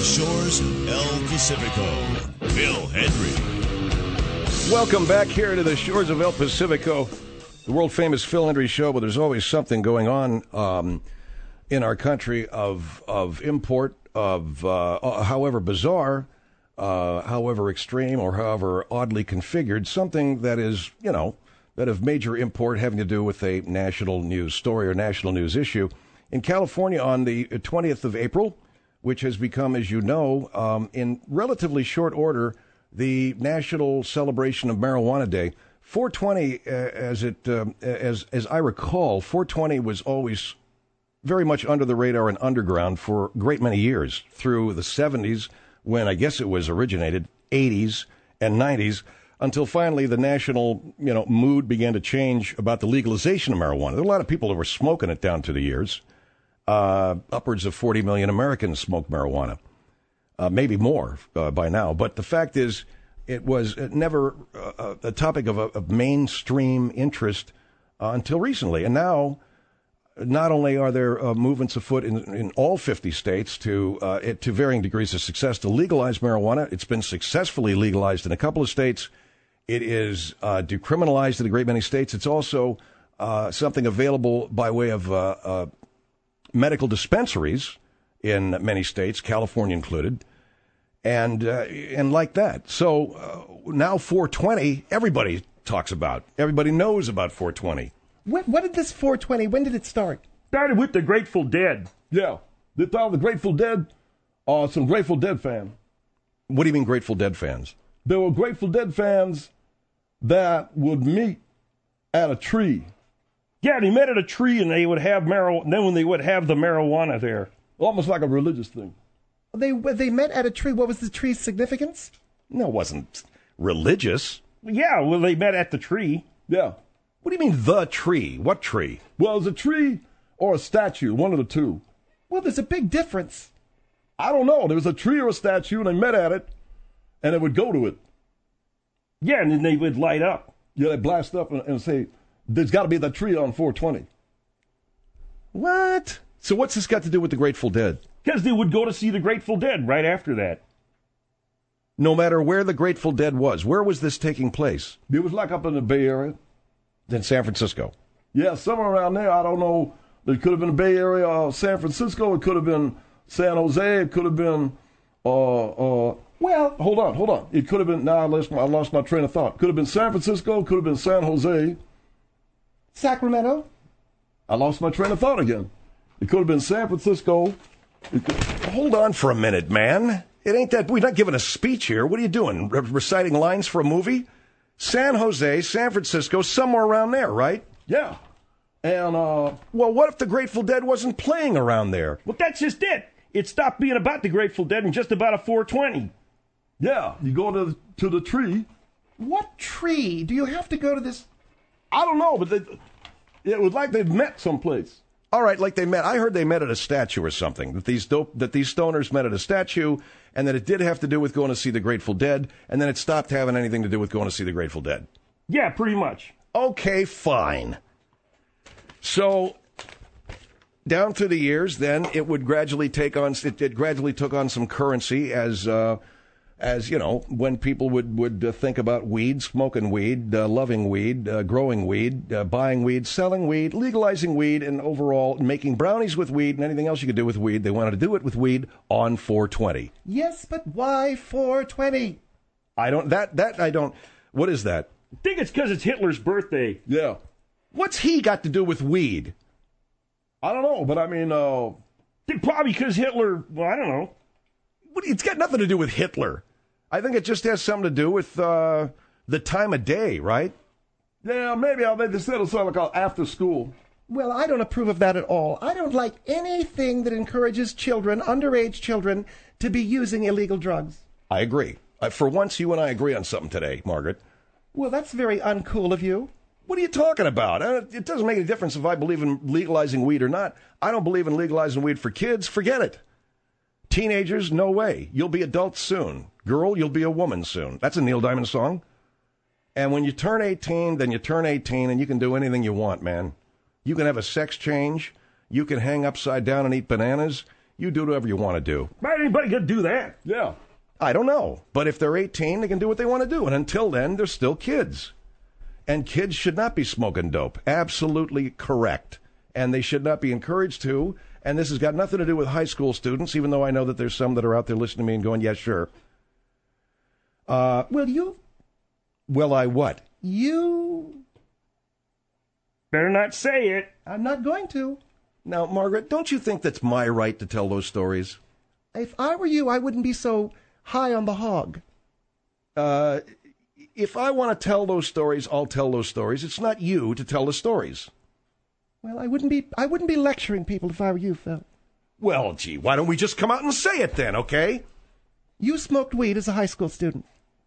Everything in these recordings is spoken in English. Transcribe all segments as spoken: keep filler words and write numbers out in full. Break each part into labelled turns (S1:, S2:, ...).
S1: shores of El Pacifico, Bill Henry.
S2: Welcome back here to the shores of El Pacifico, the world-famous Phil Hendry Show, but there's always something going on um, in our country of of import, of uh, however bizarre, uh, however extreme, or however oddly configured, something that is, you know, that of major import having to do with a national news story or national news issue. In California on the twentieth of April, which has become, as you know, um, in relatively short order, the national celebration of Marijuana Day. four twenty, uh, as it um, as as I recall, four twenty was always very much under the radar and underground for a great many years, through the seventies, when I guess it was originated, eighties and nineties, until finally the national, you know, mood began to change about the legalization of marijuana. There were a lot of people that were smoking it down through the years. Uh, upwards of forty million Americans smoke marijuana, uh, maybe more uh, by now. But the fact is, it was never uh, a topic of, a, of mainstream interest uh, until recently. And now, not only are there uh, movements afoot in, in all fifty states to uh, it, to varying degrees of success to legalize marijuana. It's been successfully legalized in a couple of states. It is uh, decriminalized in a great many states. It's also uh, something available by way of uh, uh, medical dispensaries in many states, California included, and uh, and like that. So uh, now four twenty, everybody talks about. Everybody knows about four twenty.
S3: What, what did this four twenty, when did it start?
S4: Started with the Grateful Dead.
S5: Yeah. They thought the Grateful Dead are some Grateful Dead fans.
S2: What do you mean Grateful Dead fans?
S5: There were Grateful Dead fans that would meet at a tree.
S4: Yeah, they met at a tree and they would have marijuana. Then when they would have the marijuana there,
S5: almost like a religious thing.
S3: They they met at a tree. What was the tree's significance?
S2: No, it wasn't religious.
S4: Yeah, well, they met at the tree.
S5: Yeah.
S2: What do you mean the tree? What tree?
S5: Well, it's a tree or a statue, one of the two.
S3: Well, there's a big difference.
S5: I don't know. There was a tree or a statue, and they met at it, and they would go to it.
S4: Yeah, and then they would light up.
S5: Yeah, they blast up and, and say, there's got to be that tree on four twenty.
S2: What? So what's this got to do with the Grateful Dead?
S4: Because they would go to see the Grateful Dead right after that.
S2: No matter where the Grateful Dead was, where was this taking place?
S5: It was like up in the Bay Area.
S2: In San Francisco?
S5: Yeah, somewhere around there. I don't know. It could have been the Bay Area or San Francisco. It could have been San Jose. It could have been, uh, uh, well, hold on, hold on. It could have been, now I lost my, I lost my train of thought. Could have been San Francisco. Could have been San Jose.
S3: Sacramento?
S5: I lost my train of thought again. It could have been San Francisco. Could...
S2: Hold on for a minute, man. It ain't that, we're not giving a speech here. What are you doing? Re- reciting lines for a movie? San Jose, San Francisco, somewhere around there, right?
S5: Yeah. And, uh...
S2: well, what if the Grateful Dead wasn't playing around there?
S4: Well, that's just it. It stopped being about the Grateful Dead and just about a four twenty.
S5: Yeah, you go to, to the tree.
S3: What tree? Do you have to go to this?
S5: I don't know, but they, it was like they'd met someplace.
S2: All right, like they met. I heard they met at a statue or something, that these dope, that these stoners met at a statue, and that it did have to do with going to see the Grateful Dead, and then it stopped having anything to do with going to see the Grateful Dead.
S4: Yeah, pretty much.
S2: Okay, fine. So, down through the years, then, it would gradually take on, it, it gradually took on some currency as, uh, as, you know, when people would, would uh, think about weed, smoking weed, uh, loving weed, uh, growing weed, uh, buying weed, selling weed, legalizing weed, and overall making brownies with weed and anything else you could do with weed. They wanted to do it with weed on four twenty.
S3: Yes, but why four twenty?
S2: I don't, that, that, I don't, what is that?
S4: I think it's because it's Hitler's birthday.
S5: Yeah.
S2: What's he got to do with weed?
S5: I don't know, but I mean, uh...
S4: probably because Hitler, well, I don't know.
S2: What, it's got nothing to do with Hitler. I think it just has something to do with uh, the time of day, right?
S5: Yeah, maybe I'll make this settle something like after school.
S3: Well, I don't approve of that at all. I don't like anything that encourages children, underage children, to be using illegal drugs.
S2: I agree. Uh, for once, you and I agree on something today, Margaret.
S3: Well, that's very uncool of you.
S2: What are you talking about? Uh, it doesn't make any difference if I believe in legalizing weed or not. I don't believe in legalizing weed for kids. Forget it. Teenagers, no way. You'll be adults soon. Girl, you'll be a woman soon. That's a Neil Diamond song. And when you turn eighteen, then you turn eighteen, and you can do anything you want, man. You can have a sex change. You can hang upside down and eat bananas. You do whatever you want to do.
S4: Why anybody gonna do that?
S5: Yeah.
S2: I don't know. But if they're eighteen, they can do what they want to do. And until then, they're still kids. And kids should not be smoking dope. Absolutely correct. And they should not be encouraged to. And this has got nothing to do with high school students, even though I know that there's some that are out there listening to me and going, yeah, sure. Uh,
S3: Will you?
S2: well, I what?
S3: You?
S4: Better not say it.
S3: I'm not going to.
S2: Now, Margaret, don't you think that's my right to tell those stories?
S3: If I were you, I wouldn't be so high on the hog.
S2: Uh, if I want to tell those stories, I'll tell those stories. It's not you to tell the stories.
S3: Well, I wouldn't be I wouldn't be lecturing people if I were you, Phil.
S2: Well, gee, why don't we just come out and say it then, okay?
S3: You smoked weed as a high school student.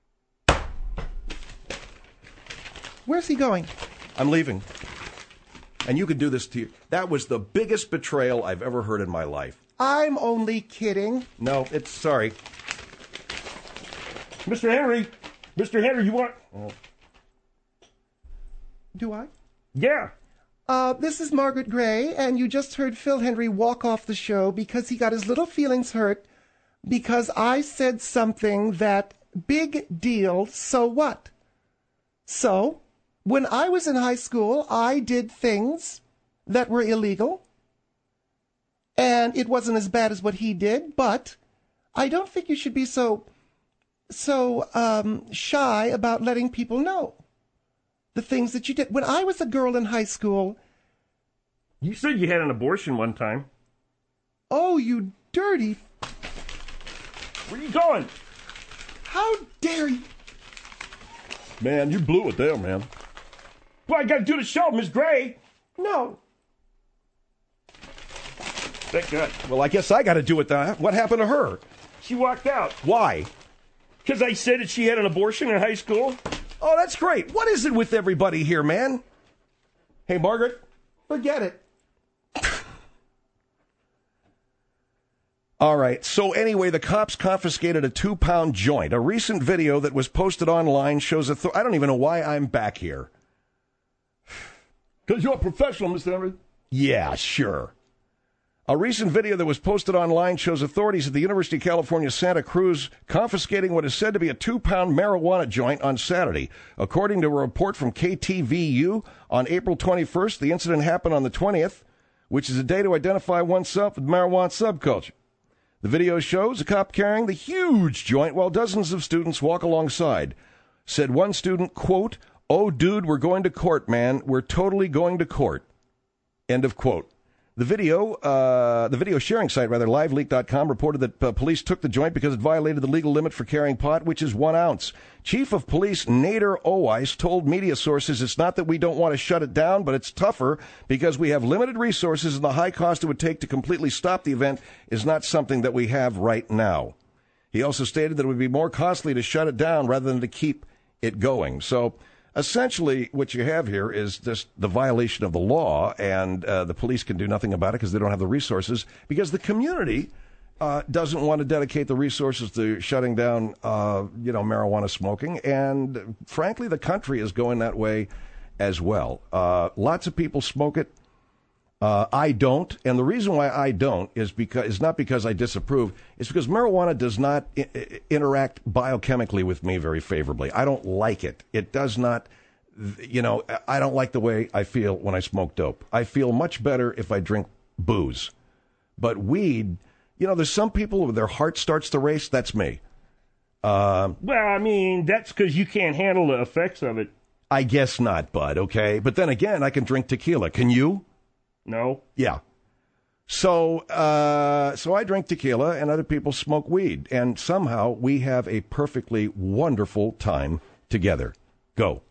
S3: Where's he going?
S2: I'm leaving. And you can do this to you. That was the biggest betrayal I've ever heard in my life.
S3: I'm only kidding.
S2: No, it's sorry.
S4: Mister Henry, Mister Henry, you want... Oh.
S3: Do I?
S4: Yeah.
S3: Uh, this is Margaret Gray, and you just heard Phil Henry walk off the show because he got his little feelings hurt because I said something that, big deal, so what? So, when I was in high school, I did things that were illegal, and it wasn't as bad as what he did, but I don't think you should be so, so um, shy about letting people know the things that you did. When I was a girl in high school...
S4: You said you had an abortion one time.
S3: Oh, you dirty...
S4: Where are you going?
S3: How dare you...
S5: Man, you blew it there, man.
S4: Well, I got to do the show, Miss Gray.
S3: No.
S4: Thank God.
S2: Well, I guess I got to do it then. What happened to her?
S4: She walked out.
S2: Why?
S4: Because I said that she had an abortion in high school.
S2: Oh, that's great. What is it with everybody here, man? Hey, Margaret?
S3: Forget it.
S2: All right. So anyway, the cops confiscated a two-pound joint. A recent video that was posted online shows a... Th- I don't even know why I'm back here.
S5: Because you're a professional, Mister Henry.
S2: Yeah, sure. A recent video that was posted online shows authorities at the University of California, Santa Cruz confiscating what is said to be a two-pound marijuana joint on Saturday. According to a report from K T V U, on April twenty-first, the incident happened on the twentieth, which is a day to identify oneself with marijuana subculture. The video shows a cop carrying the huge joint while dozens of students walk alongside. Said one student, quote, "Oh, dude, we're going to court, man. We're totally going to court." End of quote. The video, uh, the video sharing site, rather, live leak dot com, reported that uh, police took the joint because it violated the legal limit for carrying pot, which is one ounce. Chief of Police Nader Oweiss told media sources it's not that we don't want to shut it down, but it's tougher because we have limited resources and the high cost it would take to completely stop the event is not something that we have right now. He also stated that it would be more costly to shut it down rather than to keep it going. So... essentially, what you have here is just the violation of the law, and uh, the police can do nothing about it because they don't have the resources, because the community uh, doesn't want to dedicate the resources to shutting down, uh, you know, marijuana smoking, and frankly, the country is going that way as well. Uh, lots of people smoke it. Uh, I don't, and the reason why I don't is because is not because I disapprove. It's because marijuana does not I- I- interact biochemically with me very favorably. I don't like it. It does not, you know, I don't like the way I feel when I smoke dope. I feel much better if I drink booze. But weed, you know, there's some people where their heart starts to race. That's me. Uh,
S4: well, I mean, that's because you can't handle the effects of it.
S2: I guess not, bud, okay? But then again, I can drink tequila. Can you?
S4: No.
S2: Yeah. So, uh, so I drink tequila and other people smoke weed. And somehow we have a perfectly wonderful time together. Go.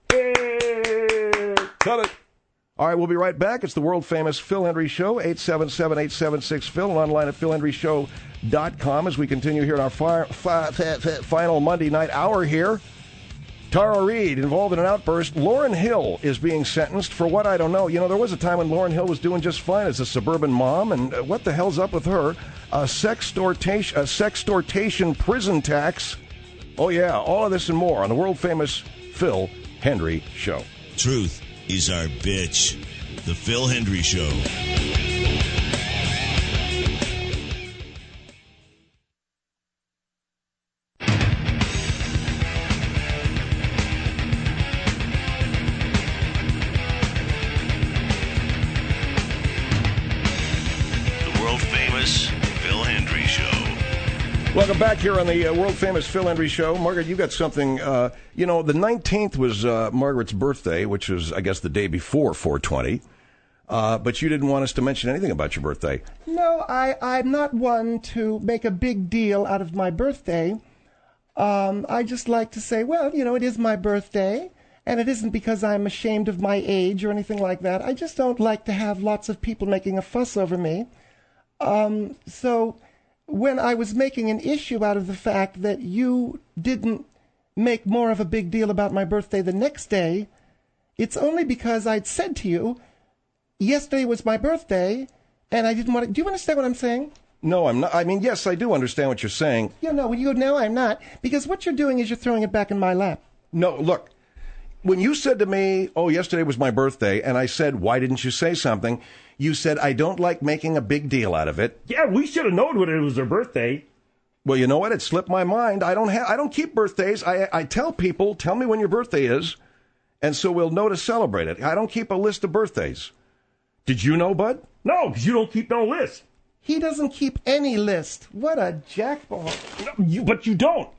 S4: Hey.
S2: Cut it. All right, we'll be right back. It's the world-famous Phil Hendry Show, eight seven seven, eight seven six, Phil, and online at phil hendry show dot com as we continue here in our fi- fi- fi- final Monday night hour here. Tara Reid involved in an outburst. Lauryn Hill is being sentenced for what I don't know. You know, there was a time when Lauryn Hill was doing just fine as a suburban mom, and uh, what the hell's up with her? A sextortation, a sextortation prison tax. Oh, yeah, all of this and more on the world-famous Phil Hendry Show.
S1: Truth is our bitch. The Phil Hendry Show.
S2: Welcome back here on the uh, world-famous Phil Hendry Show. Margaret, you got something, uh, you know, the nineteenth was uh, Margaret's birthday, which was, I guess, the day before four twenty. Uh, but you didn't want us to mention anything about your birthday.
S3: No, I, I'm not one to make a big deal out of my birthday. Um, I just like to say, well, you know, it is my birthday, and it isn't because I'm ashamed of my age or anything like that. I just don't like to have lots of people making a fuss over me. Um, so when I was making an issue out of the fact that you didn't make more of a big deal about my birthday the next day, it's only because I'd said to you, yesterday was my birthday, and I didn't want to... Do you understand what I'm saying?
S2: No, I'm not. I mean, yes, I do understand what you're saying.
S3: You know, when you go, no, I'm not. Because what you're doing is you're throwing it back in my lap.
S2: No, look, when you said to me, oh, yesterday was my birthday, and I said, why didn't you say something? You said, I don't like making a big deal out of it.
S4: Yeah, we should have known when it was her birthday.
S2: Well, you know what? It slipped my mind. I don't have. I don't keep birthdays. I, I tell people, tell me when your birthday is, and so we'll know to celebrate it. I don't keep a list of birthdays. Did you know, Bud?
S4: No, because you don't keep no list.
S3: He doesn't keep any list. What a jackball.
S4: No, you, but you don't.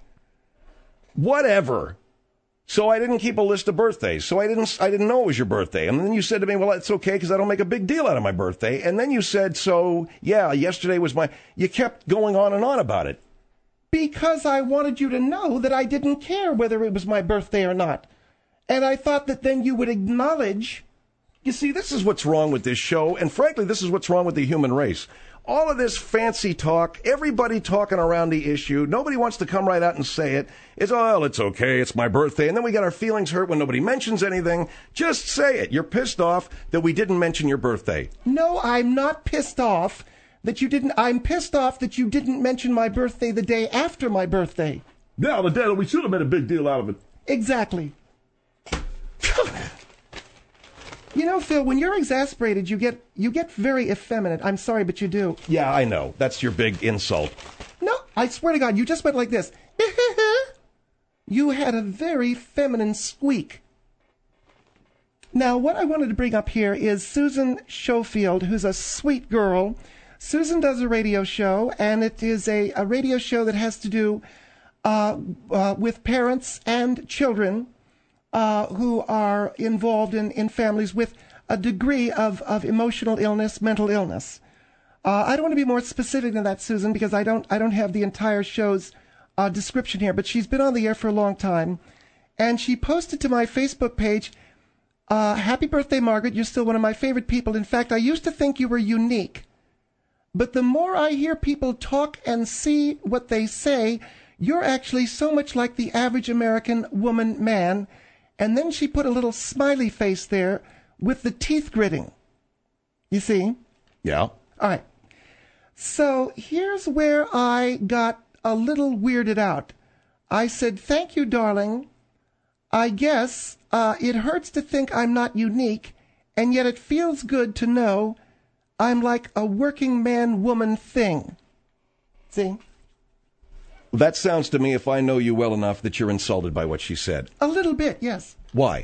S2: Whatever. So I didn't keep a list of birthdays. So I didn't I didn't know it was your birthday. And then you said to me, well, it's okay because I don't make a big deal out of my birthday. And then you said, so, yeah, yesterday was my... You kept going on and on about it.
S3: Because I wanted you to know that I didn't care whether it was my birthday or not. And I thought that then you would acknowledge...
S2: You see, this is what's wrong with this show, and frankly, this is what's wrong with the human race. All of this fancy talk, everybody talking around the issue, nobody wants to come right out and say it. It's, oh, well, it's okay, it's my birthday, and then we get our feelings hurt when nobody mentions anything. Just say it. You're pissed off that we didn't mention your birthday.
S3: No, I'm not pissed off that you didn't. I'm pissed off that you didn't mention my birthday the day after my birthday.
S5: Yeah, the day that we should have made a big deal out of it.
S3: Exactly. You know, Phil, when you're exasperated, you get you get very effeminate. I'm sorry, but you do.
S2: Yeah, I know. That's your big insult.
S3: No, I swear to God, you just went like this. You had a very feminine squeak. Now, what I wanted to bring up here is Susan Schofield, who's a sweet girl. Susan does a radio show, and it is a, a radio show that has to do uh, uh, with parents and children Uh, who are involved in, in families with a degree of, of emotional illness, mental illness. Uh, I don't want to be more specific than that, Susan, because I don't I don't have the entire show's uh, description here, but she's been on the air for a long time, and she posted to my Facebook page, uh, happy birthday, Margaret, you're still one of my favorite people. In fact, I used to think you were unique, but the more I hear people talk and see what they say, you're actually so much like the average American woman, man. And then she put a little smiley face there with the teeth gritting. You see?
S2: Yeah.
S3: All right. So here's where I got a little weirded out. I said, thank you, darling. I guess uh, it hurts to think I'm not unique, and yet it feels good to know I'm like a working man-woman thing. See?
S2: That sounds to me, if I know you well enough, that you're insulted by what she said.
S3: A little bit, yes.
S2: Why?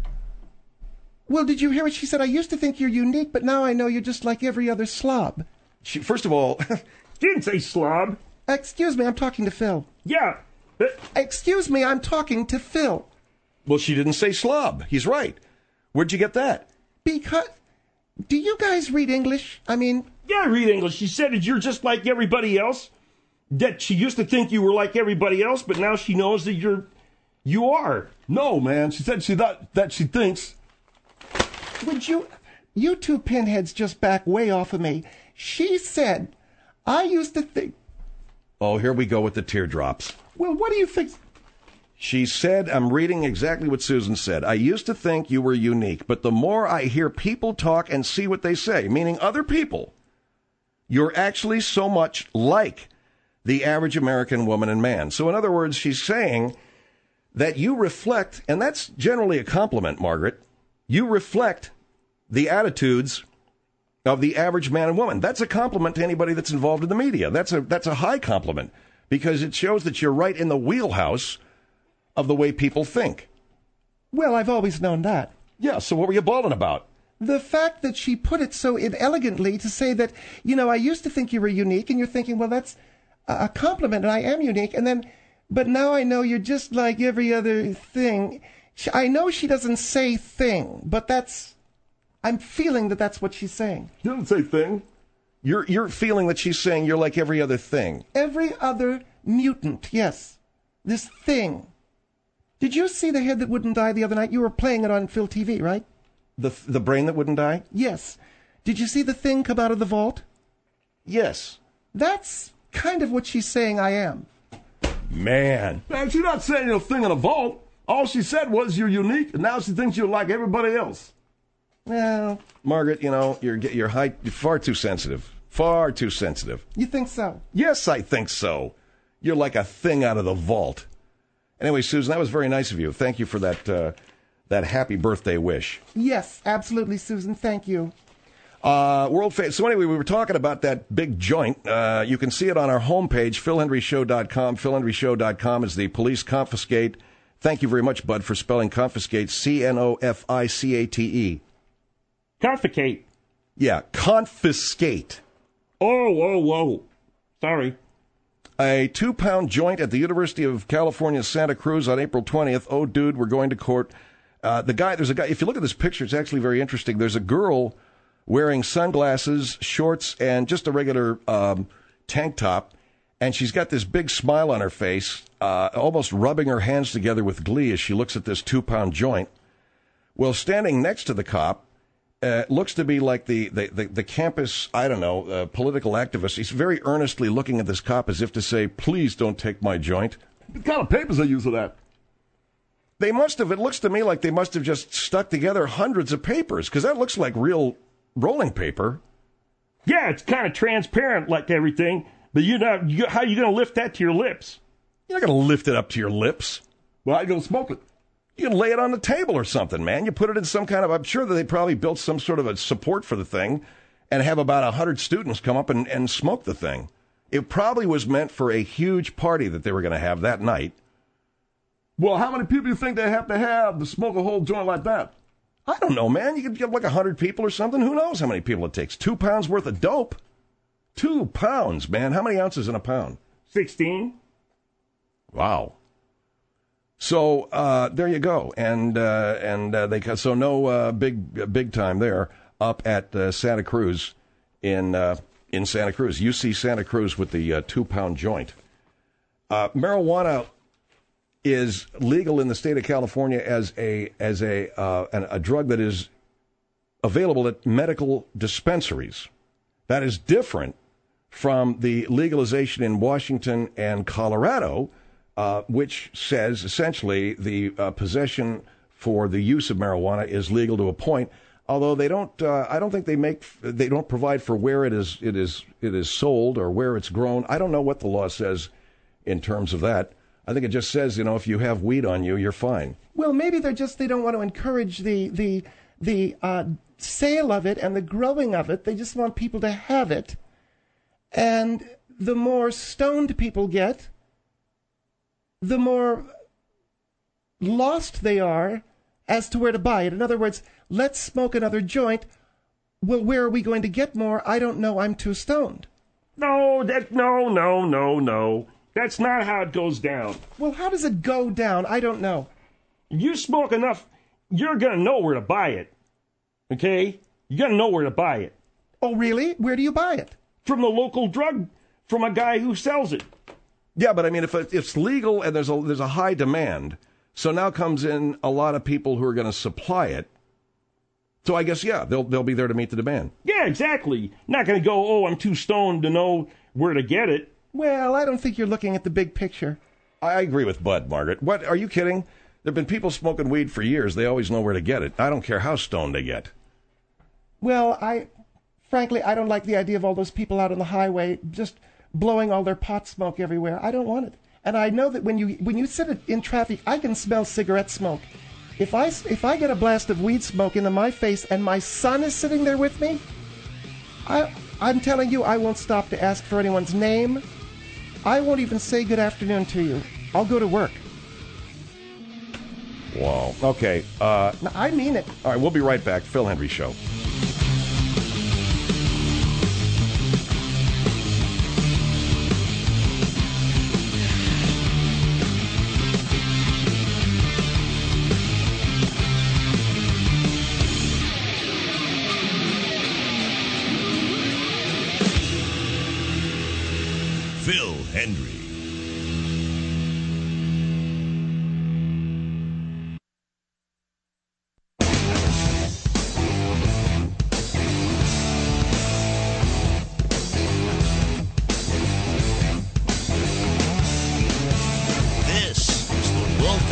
S3: Well, did you hear what she said? I used to think you're unique, but now I know you're just like every other slob.
S2: She, first of all...
S4: She didn't say slob.
S3: Excuse me, I'm talking to Phil.
S4: Yeah. But...
S3: Excuse me, I'm talking to Phil.
S2: Well, she didn't say slob. He's right. Where'd you get that?
S3: Because... Do you guys read English? I mean...
S4: Yeah, I read English. She said that you're just like everybody else. That she used to think you were like everybody else, but now she knows that you're, you are.
S5: No, man. She said she thought that she thinks.
S3: Would you, you two pinheads just back way off of me. She said, I used to think.
S2: Oh, here we go with the teardrops.
S3: Well, what do you think?
S2: She said, I'm reading exactly what Susan said. I used to think you were unique, but the more I hear people talk and see what they say, meaning other people, you're actually so much like the average American woman and man. So in other words, she's saying that you reflect, and that's generally a compliment, Margaret, you reflect the attitudes of the average man and woman. That's a compliment to anybody that's involved in the media. That's a that's a high compliment because it shows that you're right in the wheelhouse of the way people think.
S3: Well, I've always known that.
S2: Yeah, so what were you bawling about?
S3: The fact that she put it so inelegantly to say that, you know, I used to think you were unique, and you're thinking, well, that's... a compliment, and I am unique. And then, but now I know you're just like every other thing. She, I know she doesn't say thing, but that's, I'm feeling that that's what she's saying.
S5: You didn't say thing.
S2: You're you're feeling that she's saying you're like every other thing.
S3: Every other mutant, yes. This thing. Did you see The Head That Wouldn't Die the other night? You were playing it on Phil T V, right?
S2: The the brain that wouldn't die?
S3: Yes. Did you see the thing come out of the vault?
S2: Yes.
S3: That's kind of what she's saying I am.
S2: Man.
S5: Man, she's not saying you're a thing in a vault. All she said was you're unique, and now she thinks you're like everybody else.
S3: Well,
S2: Margaret, you know, you're you're, high, you're far too sensitive. Far too sensitive.
S3: you think so?
S2: Yes, I think so. You're like a thing out of the vault. Anyway, Susan, that was very nice of you. Thank you for that uh, that happy birthday wish.
S3: Yes, absolutely, Susan. Thank you.
S2: Uh, world famous. So anyway, we were talking about that big joint. Uh, you can see it on our homepage, phil hendry show dot com. phil hendry show dot com is the police confiscate. Thank you very much, Bud, for spelling confiscate, C N O F I C A T E.
S4: Confiscate.
S2: Yeah, confiscate.
S4: Oh, whoa, whoa. Sorry.
S2: A two-pound joint at the University of California, Santa Cruz on April twentieth. Oh, dude, we're going to court. Uh, the guy, there's a guy, if you look at this picture, it's actually very interesting. There's a girl wearing sunglasses, shorts, and just a regular um, tank top, and she's got this big smile on her face, uh, almost rubbing her hands together with glee as she looks at this two-pound joint. Well, standing next to the cop, Uh, looks to be like the, the, the, the campus, I don't know, uh, political activist. He's very earnestly looking at this cop as if to say, please don't take my joint.
S5: What kind of papers they use for that?
S2: They must have, it looks to me like they must have just stuck together hundreds of papers, because that looks like real rolling paper.
S4: Yeah, it's kind of transparent like everything, but you know, you, how are you going to lift that to your lips?
S2: You're not going to lift it up to your lips.
S5: Well, how you going to smoke it?
S2: You can lay it on the table or something, man. You put it in some kind of, I'm sure that they probably built some sort of a support for the thing and have about one hundred students come up and, and smoke the thing. It probably was meant for a huge party that they were going to have that night.
S5: Well, how many people do you think they have to have to smoke a whole joint like that?
S2: I don't know, man. You could get like one hundred people or something. Who knows how many people it takes? Two pounds worth of dope. Two pounds, man. How many ounces in a pound?
S4: sixteen.
S2: Wow. So uh, there you go, and uh, and uh, they so no uh, big big time there up at uh, Santa Cruz in uh, in Santa Cruz, U C Santa Cruz with the uh, two pound joint. Uh, marijuana is legal in the state of California as a as a uh, an, a drug that is available at medical dispensaries. That is different from the legalization in Washington and Colorado. Uh, which says essentially the uh, possession for the use of marijuana is legal to a point. Although they don't, uh, I don't think they make, they don't provide for where it is, it is, it is sold or where it's grown. I don't know what the law says in terms of that. I think it just says, you know, if you have weed on you, you're fine.
S3: Well, maybe they're just, they don't want to encourage the, the, the uh, sale of it and the growing of it. They just want people to have it. And the more stoned people get, the more lost they are as to where to buy it. In other words, let's smoke another joint. Well, where are we going to get more? I don't know. I'm too stoned.
S4: No, that no, no, no, no. That's not how it goes down.
S3: Well, how does it go down? I don't know.
S4: You smoke enough, you're going to know where to buy it. Okay? You're going to know where to buy it.
S3: Oh, really? Where do you buy it?
S4: From the local drug, from a guy who sells it.
S2: Yeah, but I mean, if it's legal and there's a there's a high demand, so now comes in a lot of people who are going to supply it. So I guess, yeah, they'll they'll be there to meet the demand.
S4: Yeah, exactly. Not going to go, oh, I'm too stoned to know where to get it.
S3: Well, I don't think you're looking at the big picture.
S2: I agree with Bud, Margaret. What, are you kidding? There have been people smoking weed for years. They always know where to get it. I don't care how stoned they get.
S3: Well, I, frankly, I don't like the idea of all those people out on the highway just blowing all their pot smoke everywhere. I don't want it. And I know that when you when you sit in traffic, I can smell cigarette smoke. If I, if I get a blast of weed smoke into my face and my son is sitting there with me, I, I'm telling you, I won't stop to ask for anyone's name. I won't even say good afternoon to you. I'll go to work.
S2: Wow. Okay. Uh,
S3: No, I mean it.
S2: all right, we'll be right back. Phil Hendry Show.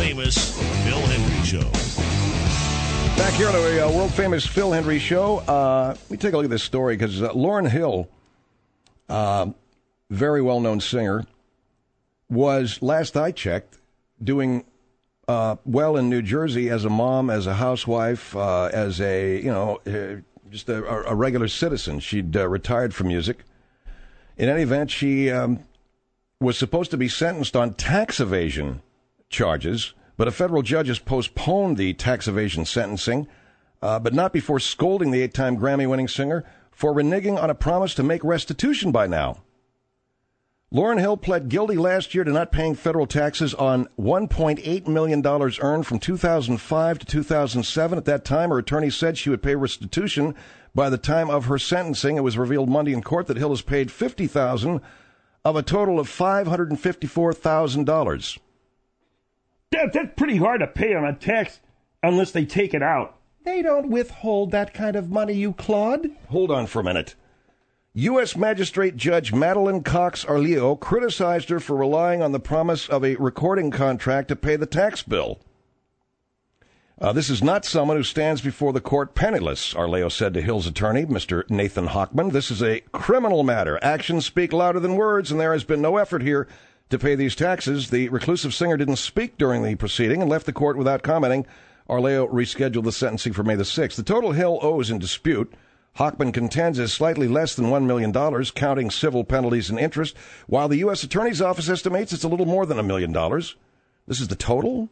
S1: world-famous Phil Hendry Show.
S2: Back here on the uh, world-famous Phil Hendry Show, uh, let me take a look at this story, because uh, Lauryn Hill, uh, very well-known singer, was, last I checked, doing uh, well in New Jersey as a mom, as a housewife, uh, as a, you know, uh, just a, a regular citizen. She'd uh, retired from music. In any event, she um, was supposed to be sentenced on tax evasion charges, but a federal judge has postponed the tax evasion sentencing, uh, but not before scolding the eight-time Grammy-winning singer for reneging on a promise to make restitution by now. Lauryn Hill pled guilty last year to not paying federal taxes on one point eight million dollars earned from two thousand five to two thousand seven. At that time, her attorney said she would pay restitution by the time of her sentencing. It was revealed Monday in court that Hill has paid fifty thousand dollars of a total of five hundred fifty-four thousand dollars.
S4: That, that's pretty hard to pay on a tax unless they take it out.
S3: They don't withhold that kind of money, you clod.
S2: Hold on for a minute. U S. Magistrate Judge Madeline Cox Arleo criticized her for relying on the promise of a recording contract to pay the tax bill. Uh, this is not someone who stands before the court penniless, Arleo said to Hill's attorney, Mister Nathan Hochman. This is a criminal matter. Actions speak louder than words, and there has been no effort here to pay these taxes. The reclusive singer didn't speak during the proceeding and left the court without commenting. Arleo rescheduled the sentencing for May the sixth. The total Hill owes in dispute, Hochman contends, is slightly less than one million dollars, counting civil penalties and interest, while the U S. Attorney's Office estimates it's a little more than a million dollars. This is the total?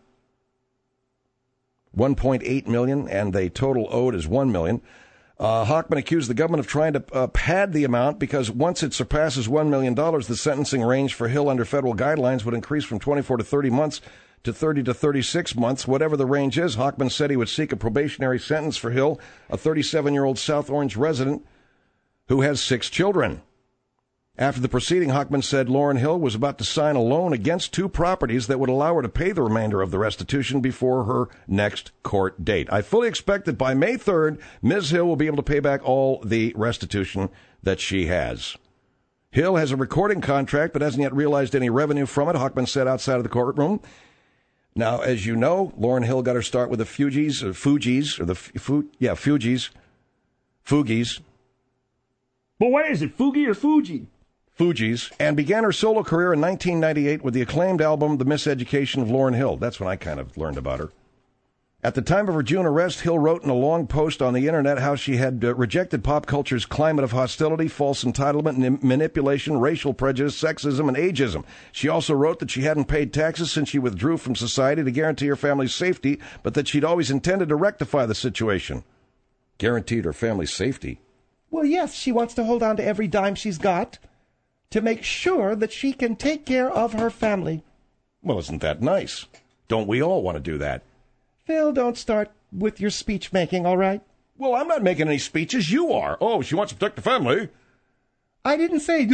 S2: one point eight million dollars, and the total owed is one million dollars. Uh, Hochman accused the government of trying to uh, pad the amount because once it surpasses one million dollars, the sentencing range for Hill under federal guidelines would increase from twenty-four to thirty months to thirty to thirty-six months. Whatever the range is, Hochman said he would seek a probationary sentence for Hill, a thirty-seven-year-old South Orange resident who has six children. After the proceeding, Hochman said Lauryn Hill was about to sign a loan against two properties that would allow her to pay the remainder of the restitution before her next court date. I fully expect that by May third, Miz Hill will be able to pay back all the restitution that she has. Hill has a recording contract but hasn't yet realized any revenue from it, Hochman said outside of the courtroom. Now, as you know, Lauryn Hill got her start with the Fugees, or Fugees, or the Fu- yeah, Fugees, Fugees.
S4: But what is it, Fugi or Fuji?
S2: Fugees, and began her solo career in nineteen ninety-eight with the acclaimed album The Miseducation of Lauryn Hill. That's when I kind of learned about her. At the time of her June arrest, Hill wrote in a long post on the internet how she had uh, rejected pop culture's climate of hostility, false entitlement, n- manipulation, racial prejudice, sexism, and ageism. She also wrote that she hadn't paid taxes since she withdrew from society to guarantee her family's safety, but that she'd always intended to rectify the situation. Guaranteed her family's safety?
S3: Well, yes, she wants to hold on to every dime she's got to make sure that she can take care of her family.
S2: Well, isn't that nice? Don't we all want to do that?
S3: Phil, don't start with your speech-making, all right?
S2: Well, I'm not making any speeches. You are. Oh, she wants to protect the family.
S3: I didn't say...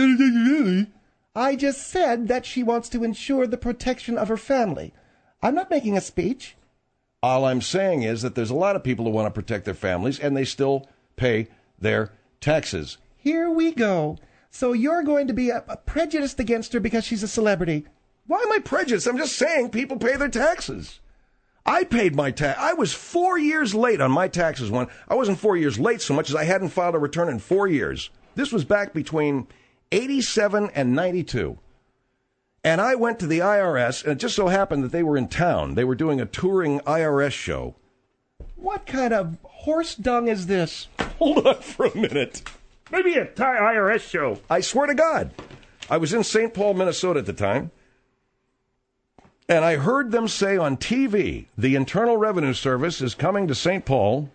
S3: I just said that she wants to ensure the protection of her family. I'm not making a speech.
S2: All I'm saying is that there's a lot of people who want to protect their families, and they still pay their taxes.
S3: Here we go. So you're going to be a, a prejudiced against her because she's a celebrity.
S2: Why am I prejudiced? I'm just saying people pay their taxes. I paid my tax. I was four years late on my taxes. One, I wasn't four years late so much as I hadn't filed a return in four years. This was back between eighty-seven and ninety-two. And I went to the I R S, and it just so happened that they were in town. They were doing a touring I R S show.
S3: What kind of horse dung is this?
S2: Hold on for a minute.
S4: Maybe a Thai I R S show.
S2: I swear to God. I was in Saint Paul, Minnesota at the time, and I heard them say on T V, the Internal Revenue Service is coming to Saint Paul,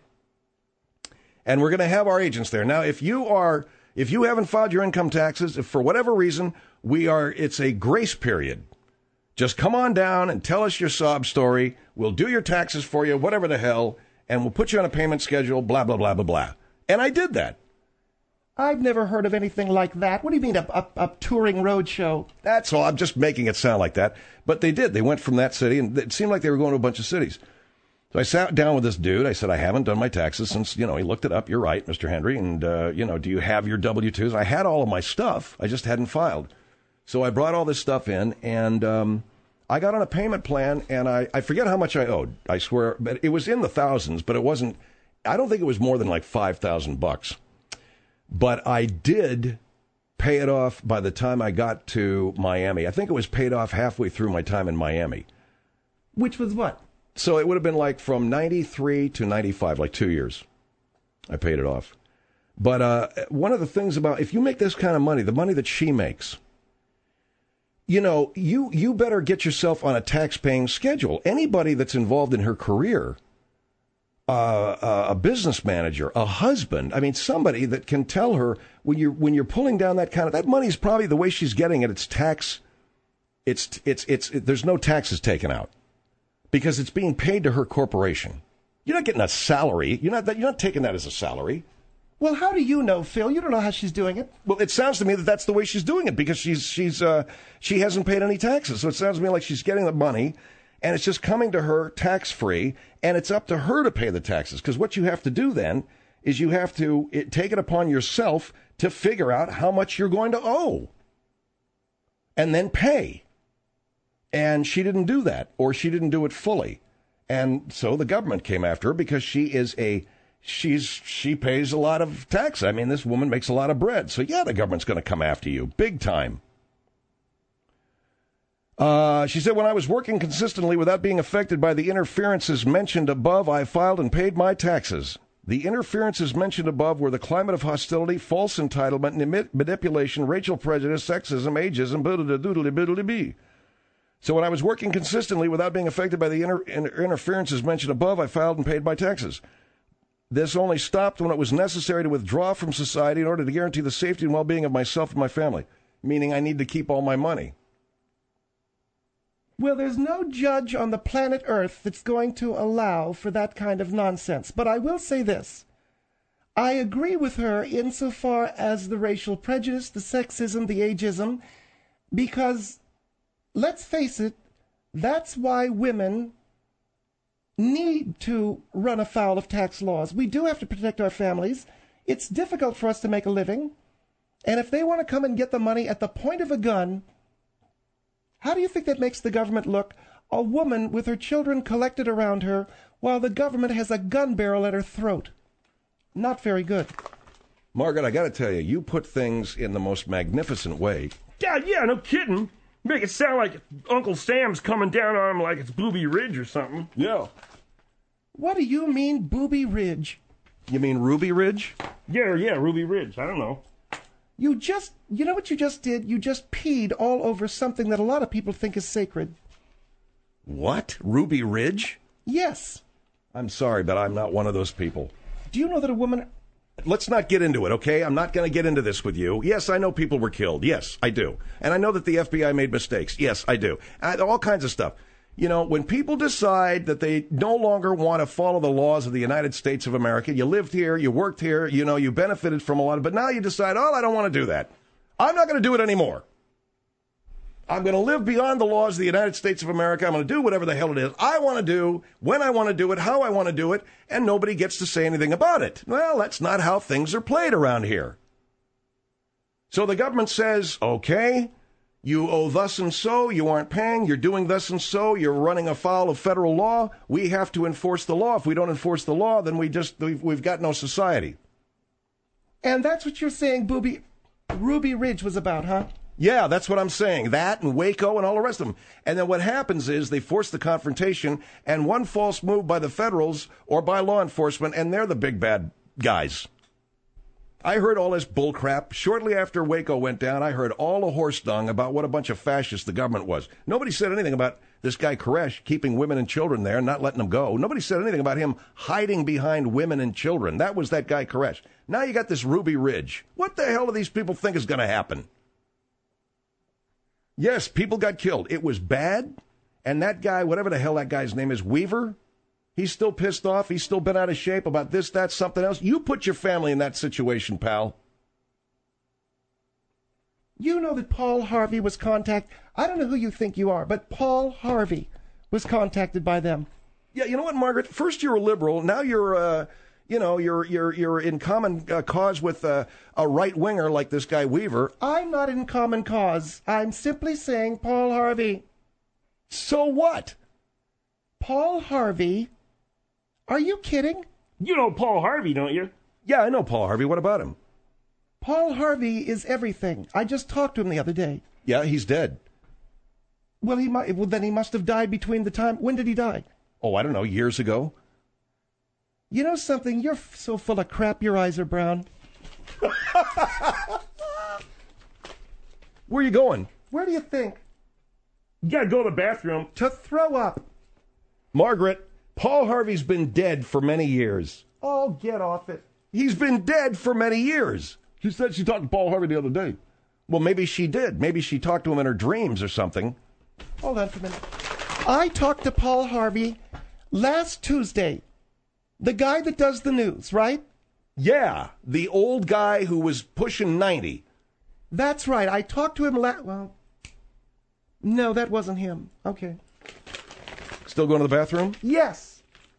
S2: and we're going to have our agents there. Now, if you are, if you haven't filed your income taxes, if for whatever reason, we are, it's a grace period. Just come on down and tell us your sob story. We'll do your taxes for you, whatever the hell, and we'll put you on a payment schedule, blah, blah, blah, blah, blah. And I did that.
S3: I've never heard of anything like that. What do you mean, a, a, a touring road show?
S2: That's all. I'm just making it sound like that. But they did. They went from that city, and it seemed like they were going to a bunch of cities. So I sat down with this dude. I said, I haven't done my taxes since, you know, he looked it up. You're right, Mister Hendry. And, uh, you know, do you have your W two's? I had all of my stuff. I just hadn't filed. So I brought all this stuff in, and um, I got on a payment plan, and I, I forget how much I owed. I swear, but it was in the thousands, but it wasn't. I don't think it was more than like five thousand bucks. But I did pay it off by the time I got to Miami. I think it was paid off halfway through my time in Miami.
S3: Which was what?
S2: So it would have been like from ninety-three to ninety-five, like two years. I paid it off. But uh, one of the things about, if you make this kind of money, the money that she makes, you know, you, you better get yourself on a tax-paying schedule. Anybody that's involved in her career, uh, uh, a business manager, a husband, I mean, somebody that can tell her when you're when you're pulling down that kind of, that money's probably the way she's getting it. It's tax, it's it's it's it, there's no taxes taken out because it's being paid to her corporation. You're not getting a salary. You're not that. You're not taking that as a salary.
S3: Well, how do you know, Phil? You don't know how she's doing it.
S2: Well, it sounds to me that that's the way she's doing it because she's she's uh, she hasn't paid any taxes. So it sounds to me like she's getting the money, and it's just coming to her tax free, and it's up to her to pay the taxes. Because what you have to do then is you have to it, take it upon yourself to figure out how much you're going to owe, and then pay. And she didn't do that, or she didn't do it fully, and so the government came after her because she is a She's she pays a lot of tax. I mean, this woman makes a lot of bread. So, yeah, the government's going to come after you big time. Uh, she said, when I was working consistently without being affected by the interferences mentioned above, I filed and paid my taxes. The interferences mentioned above were the climate of hostility, false entitlement, manipulation, racial prejudice, sexism, ageism, biddly-biddly-biddly-bee. So when I was working consistently without being affected by the inter- inter- interferences mentioned above, I filed and paid my taxes. This only stopped when it was necessary to withdraw from society in order to guarantee the safety and well-being of myself and my family, meaning I need to keep all my money.
S3: Well, there's no judge on the planet Earth that's going to allow for that kind of nonsense. But I will say this. I agree with her insofar as the racial prejudice, the sexism, the ageism, because, let's face it, that's why women need to run afoul of tax laws. We do have to protect our families. It's difficult for us to make a living. And if they want to come and get the money at the point of a gun, how do you think that makes the government look? A woman with her children collected around her while the government has a gun barrel at her throat. Not very good.
S2: Margaret, I got to tell you, you put things in the most magnificent way.
S4: Yeah, yeah, no kidding. Make it sound like Uncle Sam's coming down on him like it's Booby Ridge or something.
S5: Yeah.
S3: What do you mean, Booby Ridge?
S2: You mean Ruby Ridge?
S4: Yeah, yeah, Ruby Ridge. I don't know.
S3: You just, you know what you just did? You just peed all over something that a lot of people think is sacred.
S2: What? Ruby Ridge?
S3: Yes.
S2: I'm sorry, but I'm not one of those people.
S3: Do you know that a woman...
S2: Let's not get into it, okay? I'm not going to get into this with you. Yes, I know people were killed. Yes, I do. And I know that the F B I made mistakes. Yes, I do. Uh, all kinds of stuff. You know, when people decide that they no longer want to follow the laws of the United States of America, you lived here, you worked here, you know, you benefited from a lot of, but now you decide, oh, I don't want to do that. I'm not going to do it anymore. I'm going to live beyond the laws of the United States of America. I'm going to do whatever the hell it is I want to do, when I want to do it, how I want to do it, and nobody gets to say anything about it. Well, that's not how things are played around here. So the government says, okay, you owe thus and so, you aren't paying, you're doing thus and so, you're running afoul of federal law, we have to enforce the law. If we don't enforce the law, then we just, we've, we've got no society.
S3: And that's what you're saying Booby, Ruby Ridge was about, huh?
S2: Yeah, that's what I'm saying. That and Waco and all the rest of them. And then what happens is they force the confrontation, and one false move by the federals or by law enforcement, and they're the big bad guys. I heard all this bullcrap. Shortly after Waco went down, I heard all the horse dung about what a bunch of fascists the government was. Nobody said anything about this guy Koresh keeping women and children there and not letting them go. Nobody said anything about him hiding behind women and children. That was that guy Koresh. Now you got this Ruby Ridge. What the hell do these people think is going to happen? Yes, people got killed. It was bad. And that guy, whatever the hell that guy's name is, Weaver, he's still pissed off. He's still been out of shape about this, that, something else. You put your family in that situation, pal.
S3: You know that Paul Harvey was contacted. I don't know who you think you are, but Paul Harvey was contacted by them.
S2: Yeah, you know what, Margaret? First you're a liberal. Now you're, uh, you know, you're you're you're in common uh, cause with uh, a right winger like this guy Weaver.
S3: I'm not in common cause. I'm simply saying Paul Harvey.
S2: So what?
S3: Paul Harvey? Are you kidding?
S4: You know Paul Harvey, don't you?
S2: Yeah, I know Paul Harvey. What about him?
S3: Paul Harvey is everything. I just talked to him the other day.
S2: Yeah, he's dead.
S3: Well, he might. Well, then he must have died between the time. When did he die?
S2: Oh, I don't know, years ago?
S3: You know something? You're f- so full of crap. Your eyes are brown.
S2: Where are you going?
S3: Where do you think?
S4: You gotta go to the bathroom.
S3: To throw up.
S2: Margaret, Paul Harvey's been dead for many years.
S3: Oh, get off it.
S2: He's been dead for many years.
S5: She said she talked to Paul Harvey the other day.
S2: Well, maybe she did. Maybe she talked to him in her dreams or something.
S3: Hold on for a minute. I talked to Paul Harvey last Tuesday. The guy that does the news, right?
S2: Yeah, the old guy who was pushing ninety.
S3: That's right. I talked to him last... Well, no, that wasn't him. Okay.
S2: Still going to the bathroom?
S3: Yes.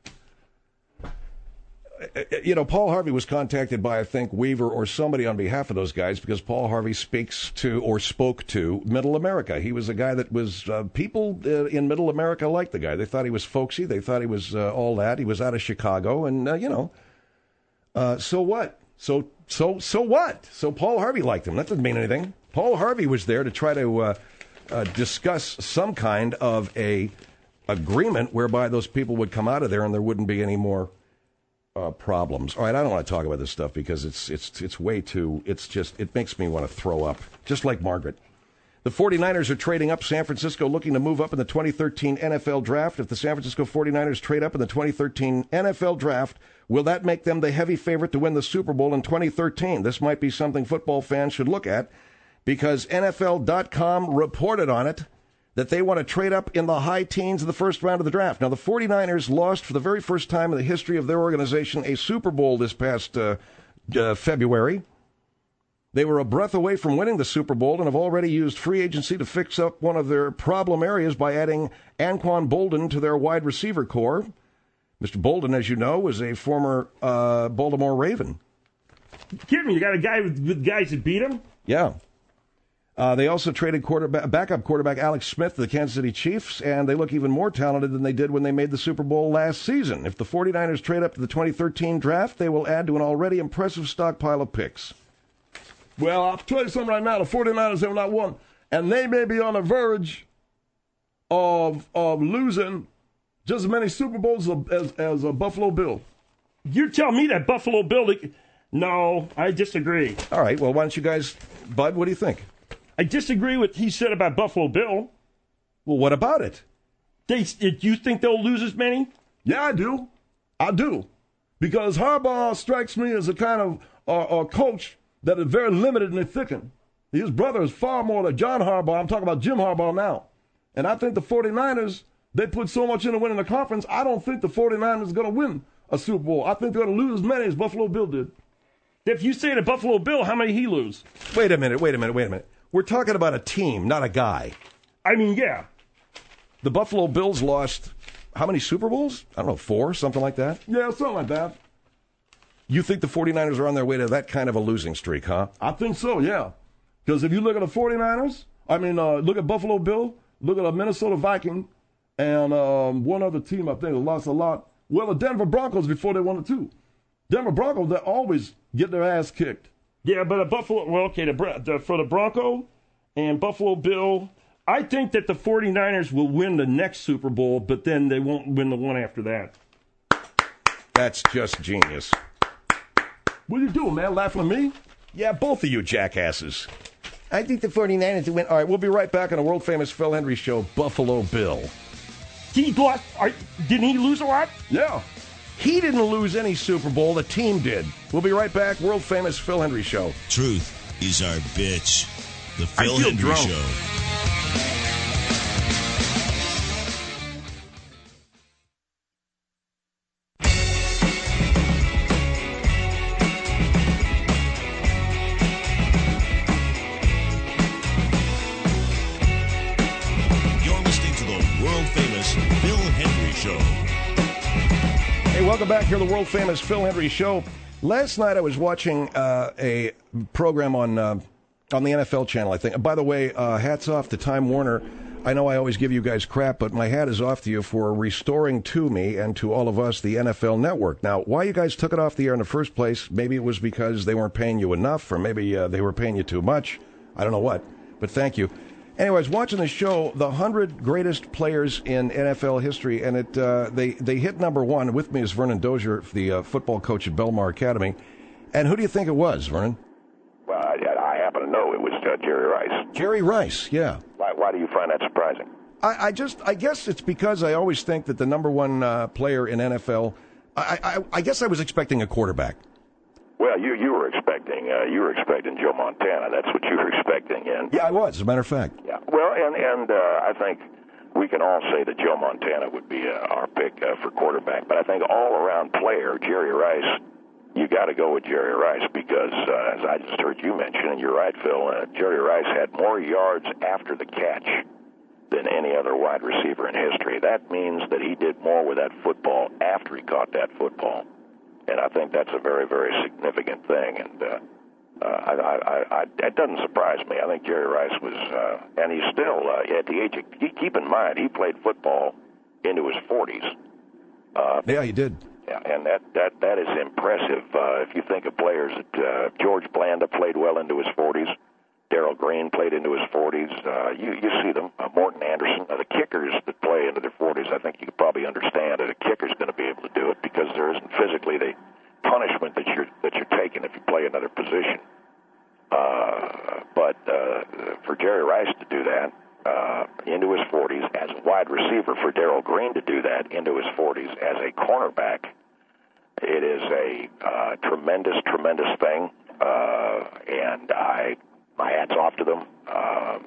S2: You know, Paul Harvey was contacted by, I think, Weaver or somebody on behalf of those guys because Paul Harvey speaks to or spoke to Middle America. He was a guy that was, uh, people uh, in Middle America liked the guy. They thought he was folksy. They thought he was uh, all that. He was out of Chicago. And, uh, you know, uh, so what? So, so, so what? So Paul Harvey liked him. That doesn't mean anything. Paul Harvey was there to try to uh, uh, discuss some kind of a agreement whereby those people would come out of there and there wouldn't be any more Uh, problems. All right, I don't want to talk about this stuff because it's it's it's way too, it's just, it makes me want to throw up, just like Margaret. The 49ers are trading up. San Francisco looking to move up in the twenty thirteen N F L Draft. If the San Francisco 49ers trade up in the twenty thirteen N F L Draft, will that make them the heavy favorite to win the Super Bowl in twenty thirteen? This might be something football fans should look at because N F L dot com reported on it that they want to trade up in the high teens of the first round of the draft. Now, the 49ers lost for the very first time in the history of their organization a Super Bowl this past uh, uh, February. They were a breath away from winning the Super Bowl and have already used free agency to fix up one of their problem areas by adding Anquan Boldin to their wide receiver core. Mister Boldin, as you know, was a former uh, Baltimore Raven.
S4: You kidding me? You got a guy with, with guys that beat him?
S2: Yeah. Uh, they also traded quarterback, backup quarterback Alex Smith to the Kansas City Chiefs, and they look even more talented than they did when they made the Super Bowl last season. If the 49ers trade up to the twenty thirteen draft, they will add to an already impressive stockpile of picks.
S5: Well, I'll tell you something right now. The 49ers have not won, and they may be on the verge of of losing just as many Super Bowls as, as, as a Buffalo Bill.
S4: You're telling me that Buffalo Bill... No, I disagree.
S2: All right, well, why don't you guys... Bud, what do you think?
S4: I disagree with what he said about Buffalo Bill.
S2: Well, what about it?
S4: They, do you think they'll lose as many?
S5: Yeah, I do. I do. Because Harbaugh strikes me as a kind of uh, a coach that is very limited in his thinking. His brother is far more than John Harbaugh. I'm talking about Jim Harbaugh now. And I think the 49ers, they put so much into winning the conference, I don't think the 49ers are going to win a Super Bowl. I think they're going to lose as many as Buffalo Bill did.
S4: If you say to Buffalo Bill, how many he lose?
S2: Wait a minute, wait a minute, wait a minute. We're talking about a team, not a guy.
S4: I mean, yeah.
S2: The Buffalo Bills lost how many Super Bowls? I don't know, four, something like that?
S5: Yeah, something like that.
S2: You think the 49ers are on their way to that kind of a losing streak, huh?
S5: I think so, yeah. Because if you look at the 49ers, I mean, uh, look at Buffalo Bill, look at the Minnesota Viking, and um, one other team I think that lost a lot. Well, the Denver Broncos before they won the two. Denver Broncos, they always get their ass kicked.
S4: Yeah, but a Buffalo, well, okay, the, the, for the Bronco and Buffalo Bill, I think that the 49ers will win the next Super Bowl, but then they won't win the one after that.
S2: That's just genius.
S5: What are you doing, man? Laughing at me?
S2: Yeah, both of you jackasses. I think the 49ers will win. All right, we'll be right back on a world-famous Phil Hendry show, Buffalo Bill.
S4: He lost, are, didn't he lose a lot?
S5: Yeah.
S2: He didn't lose any Super Bowl. The team did. We'll be right back. World-famous Phil Hendry Show.
S1: Truth is our bitch. The Phil
S4: I feel
S1: Hendry
S4: drunk.
S1: Show. You're listening to the world-famous Phil Hendry Show.
S2: Hey, welcome back here to the world-famous Phil Hendry Show. Last night I was watching uh, a program on uh, on the N F L channel, I think. By the way, uh, hats off to Time Warner. I know I always give you guys crap, but my hat is off to you for restoring to me and to all of us the N F L Network. Now, why you guys took it off the air in the first place, maybe it was because they weren't paying you enough, or maybe uh, they were paying you too much. I don't know what, but thank you. Anyways, watching the show, the one hundred greatest players in N F L history, and it uh, they, they hit number one. With me is Vernon Dozier, the uh, football coach at Belmar Academy. And who do you think it was, Vernon?
S6: Well, I, I happen to know it was uh, Jerry Rice.
S2: Jerry Rice, yeah.
S6: Why, why do you find that surprising?
S2: I, I just, I guess it's because I always think that the number one uh, player in N F L, I, I, I guess I was expecting a quarterback.
S6: Well, you you were expecting uh, you were expecting Joe Montana. That's what you were expecting, and
S2: yeah, I was. As a matter of fact.
S6: Yeah. Well, and and uh, I think we can all say that Joe Montana would be uh, our pick uh, for quarterback. But I think all around player, Jerry Rice. You got to go with Jerry Rice because, uh, as I just heard you mention, and you're right, Phil, uh, Jerry Rice had more yards after the catch than any other wide receiver in history. That means that he did more with that football after he caught that football, and I think that's a very, very significant thing. And uh, uh, I, I, I, it doesn't surprise me. I think Jerry Rice was, uh, and he's still uh, at the age of. Keep in mind, he played football into his forties. Uh,
S2: yeah, he did.
S6: Yeah, and that, that, that is impressive. Uh, if you think of players, that uh, George Blanda played well into his forties. Darrell Green played into his forties. Uh, you, you see them. Uh, Morton Anderson. Uh, the kickers that play into their forties, I think you could probably understand that a kicker's going to be able to do it because there isn't physically the punishment that you're, that you're taking if you play another position. Uh, but uh, for Jerry Rice to do that, Uh, into his forties as a wide receiver, for Darrell Green to do that into his forties as a cornerback, it is a uh, tremendous, tremendous thing, uh, and I, my hat's off to them, um,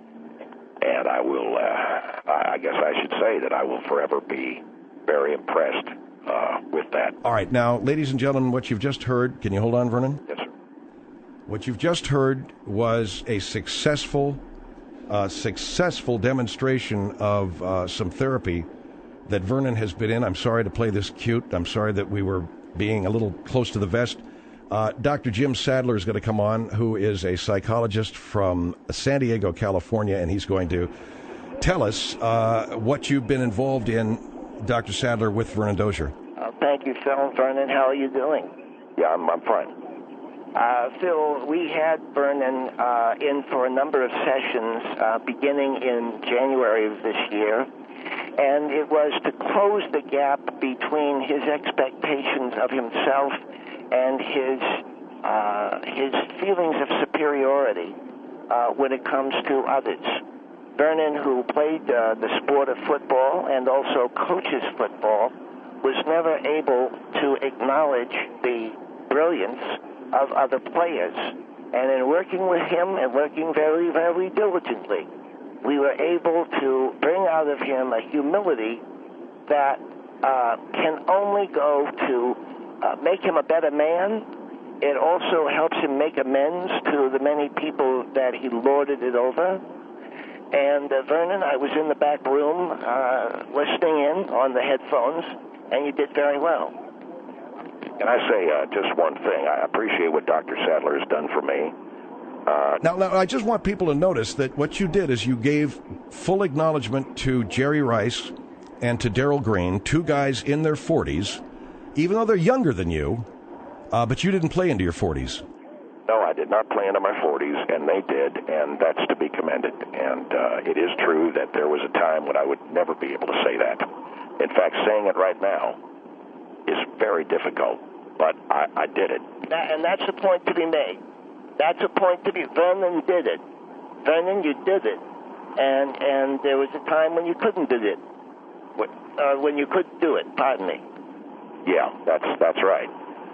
S6: and I will, uh, I guess I should say that I will forever be very impressed uh, with that.
S2: All right, now, ladies and gentlemen, what you've just heard, can you hold on, Vernon?
S6: Yes, sir.
S2: What you've just heard was a successful Uh, successful demonstration of uh, some therapy that Vernon has been in. I'm sorry to play this cute. I'm sorry that we were being a little close to the vest. Uh, Doctor Jim Sadler is going to come on, who is a psychologist from San Diego, California, and he's going to tell us uh, what you've been involved in, Doctor Sadler, with Vernon Dozier.
S7: Uh, thank you, Phil. Vernon, how are you doing?
S6: Yeah, I'm, I'm fine.
S7: Uh, Phil, we had Vernon uh, in for a number of sessions uh, beginning in January of this year, and it was to close the gap between his expectations of himself and his uh, his feelings of superiority uh, when it comes to others. Vernon, who played uh, the sport of football and also coaches football, was never able to acknowledge the brilliance of other players. And in working with him and working very, very diligently, we were able to bring out of him a humility that uh, can only go to uh, make him a better man. It also helps him make amends to the many people that he lorded it over. And uh, Vernon, I was in the back room uh, listening in on the headphones, and you did very well.
S6: Can I say uh, just one thing? I appreciate what Doctor Sadler has done for me. Uh,
S2: now, now, I just want people to notice that what you did is you gave full acknowledgement to Jerry Rice and to Darrell Green, two guys in their forties, even though they're younger than you, uh, but you didn't play into your forties.
S6: No, I did not play into my forties, and they did, and that's to be commended. And uh, it is true that there was a time when I would never be able to say that. In fact, saying it right now is very difficult, but I, I did it.
S7: That, and that's a point to be made. That's a point to be. Vernon did it. Vernon, you did it, and and there was a time when you couldn't do it. Uh, when you couldn't do it. Pardon me.
S6: Yeah, that's that's right.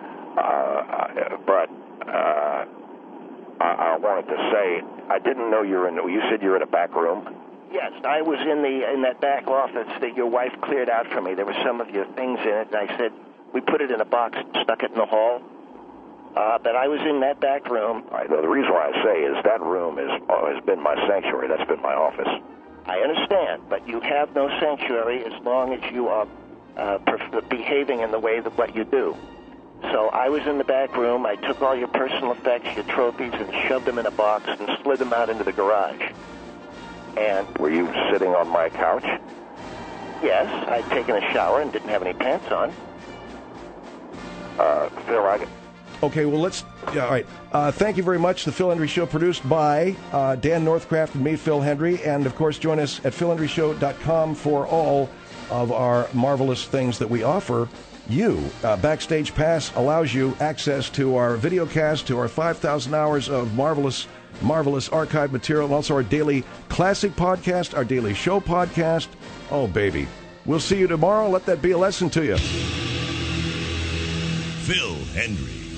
S6: Uh, but uh, I, I wanted to say I didn't know you were in. You said you were in a back room.
S7: Yes, I was in the in that back office that your wife cleared out for me. There were some of your things in it, and I said we put it in a box, stuck it in the hall. Uh, but I was in that back room.
S6: All right, well, the reason why I say is that room is uh, has been my sanctuary. That's been my office.
S7: I understand, but you have no sanctuary as long as you are uh, perf- behaving in the way that what you do. So I was in the back room. I took all your personal effects, your trophies, and shoved them in a box and slid them out into the garage. And
S6: Were you sitting on my couch?
S7: yes, I'd taken a shower and didn't have any pants on.
S6: Uh, Phil, I,
S2: Okay, well, let's. Yeah, all right. Uh, thank you very much. The Phil Hendry Show, produced by uh, Dan Northcraft and me, Phil Hendry. And, of course, join us at phil hendry show dot com for all of our marvelous things that we offer you. Uh, Backstage Pass allows you access to our video cast, to our five thousand hours of marvelous, marvelous archive material, and also our daily classic podcast, our daily show podcast. Oh, baby. We'll see you tomorrow. Let that be a lesson to you.
S1: Phil Hendry.